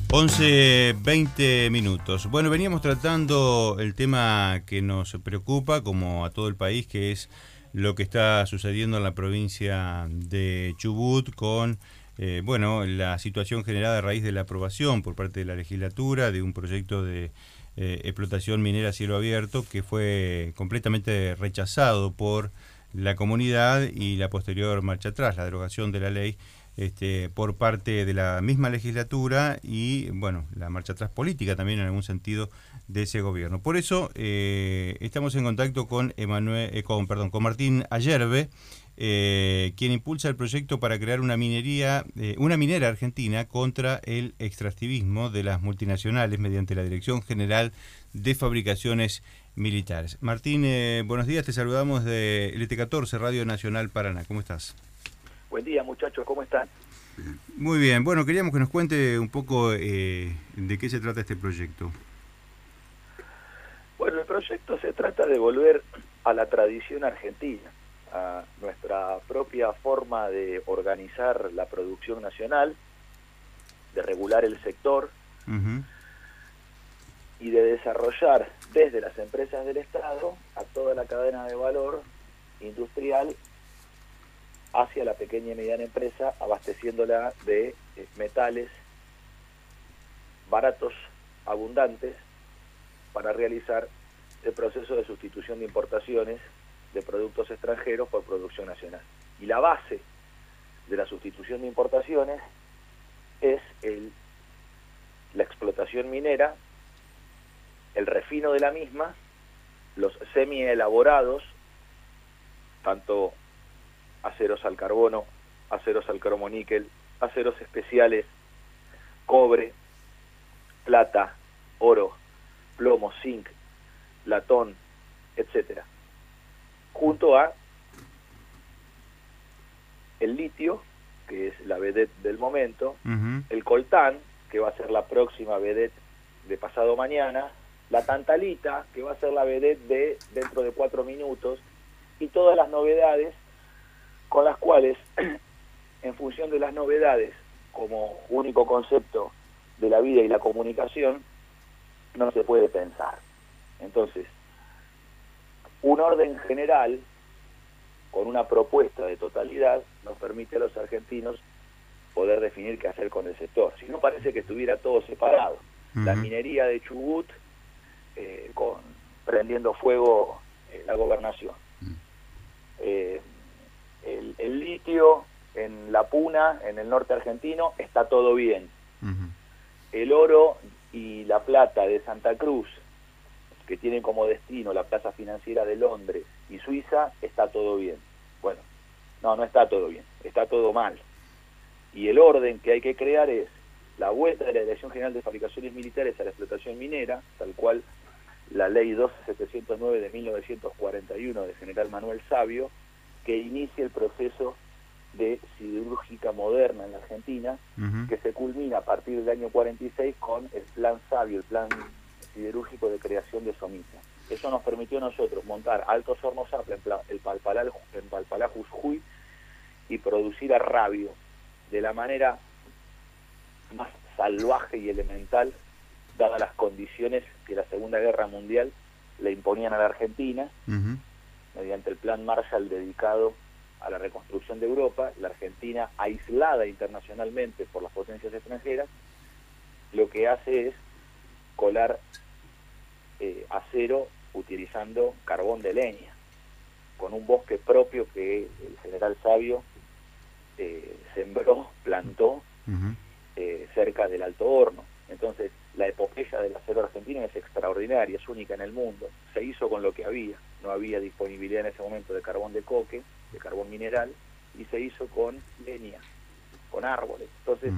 11:20 minutos. Bueno, veníamos tratando el tema que nos preocupa, como a todo el país, que es lo que está sucediendo en la provincia de Chubut con la situación generada a raíz de la aprobación por parte de la legislatura de un proyecto de explotación minera a cielo abierto que fue completamente rechazado por la comunidad y la posterior marcha atrás, la derogación de la ley por parte de la misma legislatura y, bueno, la marcha atrás política también en algún sentido de ese gobierno. Por eso estamos en contacto con con Martín Ayerbe, quien impulsa el proyecto para crear una minera argentina contra el extractivismo de las multinacionales mediante la Dirección General de Fabricaciones Militares. Martín, buenos días, te saludamos de LT14, Radio Nacional Paraná. ¿Cómo estás? Buen día, muchachos, ¿cómo están? Muy bien, bueno, queríamos que nos cuente un poco de qué se trata este proyecto. Bueno, el proyecto se trata de volver a la tradición argentina, a nuestra propia forma de organizar la producción nacional, de regular el sector y de desarrollar desde las empresas del Estado a toda la cadena de valor industrial hacia la pequeña y mediana empresa, abasteciéndola de metales baratos, abundantes, para realizar el proceso de sustitución de importaciones de productos extranjeros por producción nacional. Y la base de la sustitución de importaciones es la explotación minera, el refino de la misma, los semi-elaborados, tanto aceros al carbono, aceros al cromoníquel, aceros especiales, cobre, plata, oro, plomo, zinc, latón, etcétera, junto a el litio, que es la vedette del momento, el coltán, que va a ser la próxima vedette de pasado mañana, la tantalita, que va a ser la vedette de dentro de 4 minutos, y todas las novedades con las cuales, en función de las novedades, como único concepto de la vida y la comunicación, no se puede pensar. Entonces, un orden general, con una propuesta de totalidad, nos permite a los argentinos poder definir qué hacer con el sector. Si no, parece que estuviera todo separado. La minería de Chubut, prendiendo fuego la gobernación. El litio en La Puna, en el norte argentino, está todo bien. El oro y la plata de Santa Cruz, que tienen como destino la plaza financiera de Londres y Suiza, está todo bien. Bueno, no está todo bien, está todo mal. Y el orden que hay que crear es la vuelta de la Dirección General de Fabricaciones Militares a la explotación minera, tal cual la ley 12709 de 1941 de General Manuel Savio, que inicia el proceso de siderúrgica moderna en la Argentina, que se culmina a partir del año 46 con el Plan Savio, el Plan Siderúrgico de Creación de Somisa. Eso nos permitió a nosotros montar altos hornos APLA en Palpalá, Jujuy, y producir a rabio de la manera más salvaje y elemental, dadas las condiciones que la Segunda Guerra Mundial le imponían a la Argentina, mediante el Plan Marshall dedicado a la reconstrucción de Europa. La Argentina, aislada internacionalmente por las potencias extranjeras, lo que hace es colar acero utilizando carbón de leña, con un bosque propio que el general Savio sembró, plantó cerca del Alto Horno. Entonces, la epopeya del acero argentino es extraordinaria, es única en el mundo. Se hizo con lo que había, no había disponibilidad en ese momento de carbón de coque, de carbón mineral, y se hizo con leña, con árboles. Entonces,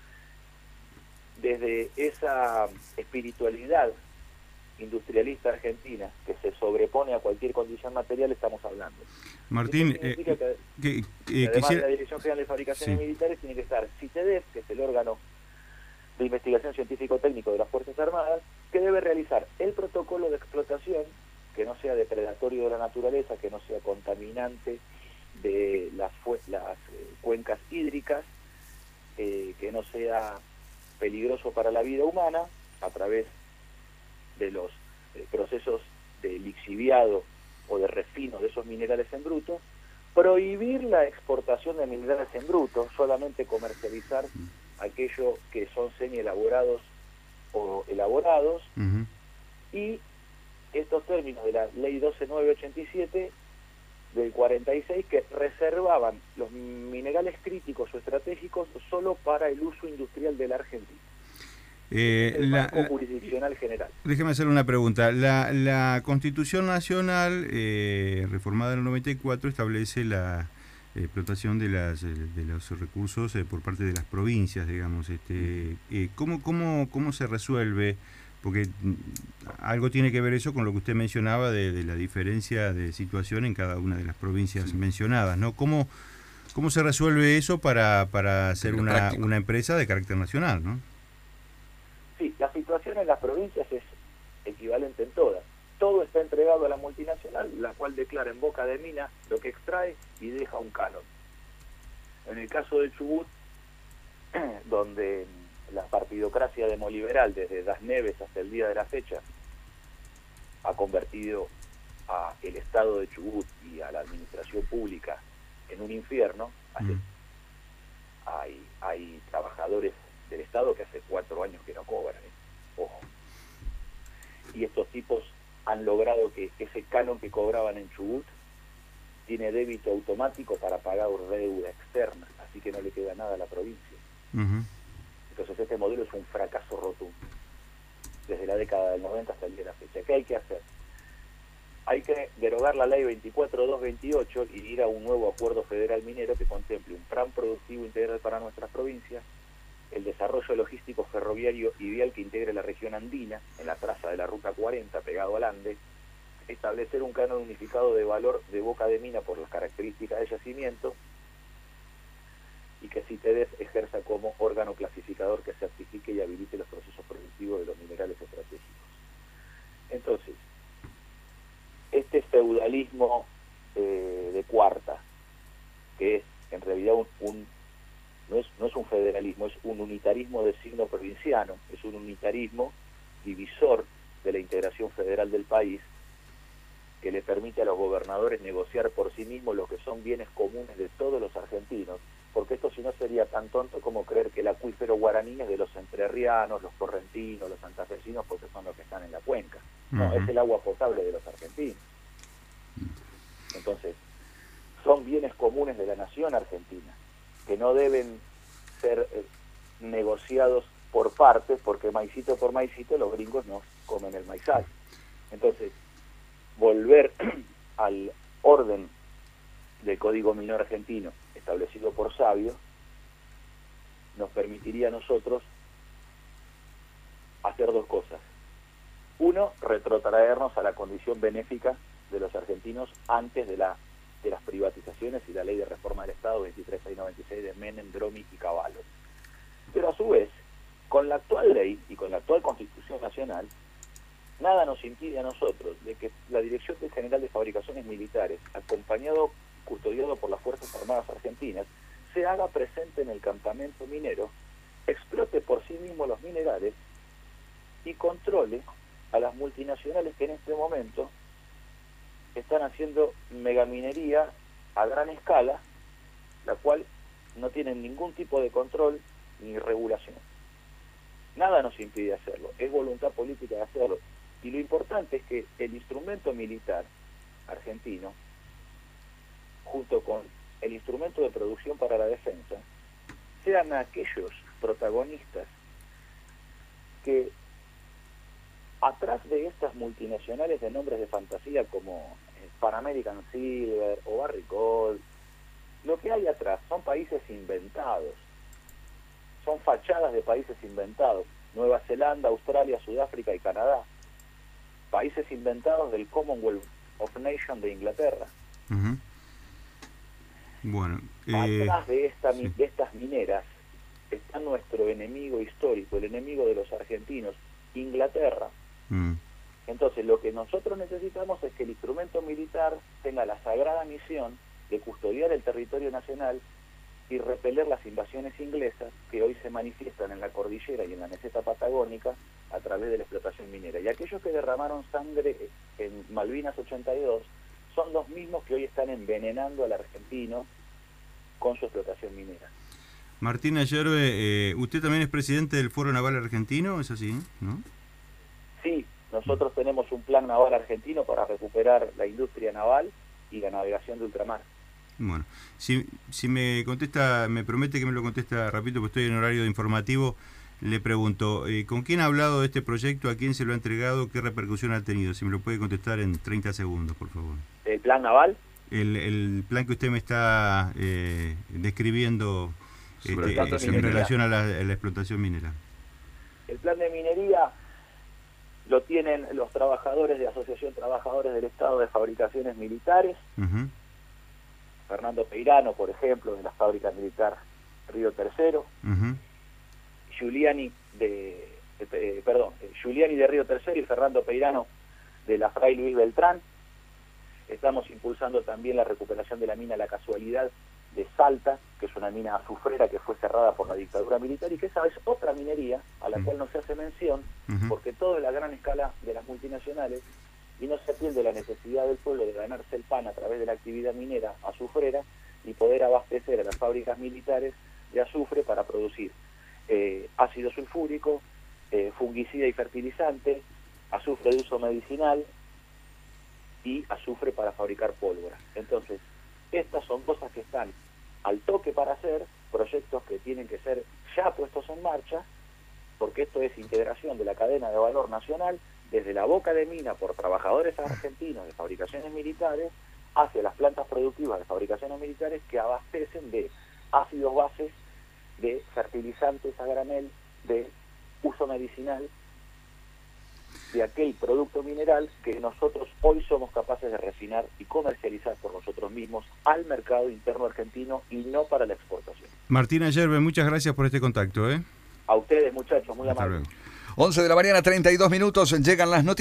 desde esa espiritualidad industrialista argentina que se sobrepone a cualquier condición material, estamos hablando. Martín, esto significa que además de la Dirección General de Fabricaciones Militares, tiene que estar CITEDEF, que es el órgano de investigación científico-técnico de las Fuerzas Armadas, que debe realizar el protocolo de explotación, que no sea depredatorio de la naturaleza, que no sea contaminante de las cuencas hídricas, que no sea peligroso para la vida humana a través de los procesos de lixiviado o de refino de esos minerales en bruto, prohibir la exportación de minerales en bruto, solamente comercializar aquello que son semi-elaborados o elaborados, y estos términos de la ley 12987 del 46 que reservaban los minerales críticos o estratégicos solo para el uso industrial de la Argentina. El marco jurisdiccional general. Déjeme hacer una pregunta. La Constitución Nacional, reformada en el 94, establece la explotación de los recursos por parte de las provincias, digamos. ¿Cómo se resuelve? Porque algo tiene que ver eso con lo que usted mencionaba de la diferencia de situación en cada una de las provincias mencionadas, ¿no? ¿Cómo se resuelve eso para ser una empresa de carácter nacional, ¿no? Sí, la situación en las provincias es equivalente en todas. Todo está entregado a la multinacional, la cual declara en boca de mina lo que extrae y deja un canon. En el caso de Chubut, donde la partidocracia demoliberal desde Das Neves hasta el día de la fecha ha convertido a el Estado de Chubut y a la administración pública en un infierno, hay trabajadores del Estado que hace 4 años que no cobran, ojo. Y estos tipos han logrado que ese canon que cobraban en Chubut tiene débito automático para pagar deuda externa, así que no le queda nada a la provincia. Entonces este modelo es un fracaso rotundo, desde la década del 90 hasta el día de la fecha. ¿Qué hay que hacer? Hay que derogar la ley 24228 y ir a un nuevo acuerdo federal minero que contemple un plan productivo integral para nuestras provincias, el desarrollo logístico ferroviario y vial que integre la región andina, en la traza de la Ruta 40, pegado al Ande, establecer un canon unificado de valor de boca de mina por las características del yacimiento, y que CITEDES ejerza como órgano clasificador que certifique y habilite los procesos productivos de los minerales estratégicos. Entonces, este feudalismo de cuarta, que es en realidad no es un federalismo, es un unitarismo de signo provinciano, es un unitarismo divisor de la integración federal del país, que le permite a los gobernadores negociar por sí mismos lo que son bienes comunes de todos los argentinos, porque esto si no sería tan tonto como creer que el acuífero guaraní es de los entrerrianos, los correntinos, los santafesinos, porque son los que están en la cuenca. No, es el agua potable de los argentinos. Entonces, son bienes comunes de la nación argentina, que no deben ser negociados por partes, porque maicito por maicito los gringos no comen el maizal. Entonces, volver al orden del Código Minero argentino establecido por Sabio nos permitiría a nosotros hacer 2 cosas. Uno, retrotraernos a la condición benéfica de los argentinos antes de las privatizaciones y la ley de reforma del Estado 23696 de Menem, Dromi y Cavallo. Pero a su vez, con la actual ley y con la actual Constitución Nacional, nada nos impide a nosotros de que la Dirección General de Fabricaciones Militares, custodiado por las Fuerzas Armadas Argentinas, se haga presente en el campamento minero, explote por sí mismo los minerales y controle a las multinacionales que en este momento están haciendo megaminería a gran escala, la cual no tienen ningún tipo de control ni regulación. Nada nos impide hacerlo, es voluntad política de hacerlo. Y lo importante es que el instrumento militar argentino, junto con el instrumento de producción para la defensa, sean aquellos protagonistas que, atrás de estas multinacionales de nombres de fantasía como Pan American Silver o Barrick Gold, lo que hay atrás son países inventados, son fachadas de países inventados, Nueva Zelanda, Australia, Sudáfrica y Canadá, países inventados del Commonwealth of Nations de Inglaterra. Bueno, atrás de estas mineras está nuestro enemigo histórico, el enemigo de los argentinos, Inglaterra. Entonces lo que nosotros necesitamos es que el instrumento militar tenga la sagrada misión de custodiar el territorio nacional y repeler las invasiones inglesas que hoy se manifiestan en la cordillera y en la meseta patagónica a través de la explotación minera. Y aquellos que derramaron sangre en Malvinas 82 son los mismos que hoy están envenenando al argentino con su explotación minera. Martín Ayerbe, usted también es presidente del Foro Naval Argentino, ¿es así, no? Sí, nosotros tenemos un plan naval argentino para recuperar la industria naval y la navegación de ultramar. Bueno, si me contesta, me promete que me lo contesta rapidito, porque estoy en horario de informativo, le pregunto, ¿con quién ha hablado de este proyecto? ¿A quién se lo ha entregado? ¿Qué repercusión ha tenido? Si me lo puede contestar en 30 segundos, por favor. ¿El plan naval? El plan que usted me está describiendo en relación a la explotación minera. El plan de minería lo tienen los trabajadores de Asociación Trabajadores del Estado de Fabricaciones Militares. Fernando Peirano, por ejemplo, de la fábrica militar Río Tercero. Giuliani de Río Tercero y Fernando Peirano de la Fray Luis Beltrán. Estamos impulsando también la recuperación de la mina La Casualidad de Salta, que es una mina azufrera que fue cerrada por la dictadura militar y que esa es otra minería a la cual no se hace mención, porque todo es la gran escala de las multinacionales y no se atiende la necesidad del pueblo de ganarse el pan a través de la actividad minera azufrera y poder abastecer a las fábricas militares de azufre para producir ácido sulfúrico, fungicida y fertilizante, azufre de uso medicinal y azufre para fabricar pólvora. Entonces, estas son cosas que están al toque para hacer, proyectos que tienen que ser ya puestos en marcha, porque esto es integración de la cadena de valor nacional desde la boca de mina por trabajadores argentinos de fabricaciones militares hacia las plantas productivas de fabricaciones militares que abastecen de ácidos bases, de fertilizantes a granel, de uso medicinal, de aquel producto mineral que nosotros hoy somos capaces de refinar y comercializar por nosotros mismos al mercado interno argentino y no para la exportación. Martín Ayerbe, muchas gracias por este contacto. A ustedes, muchachos, muy amables. 11 de la mañana, 32 minutos, llegan las noticias.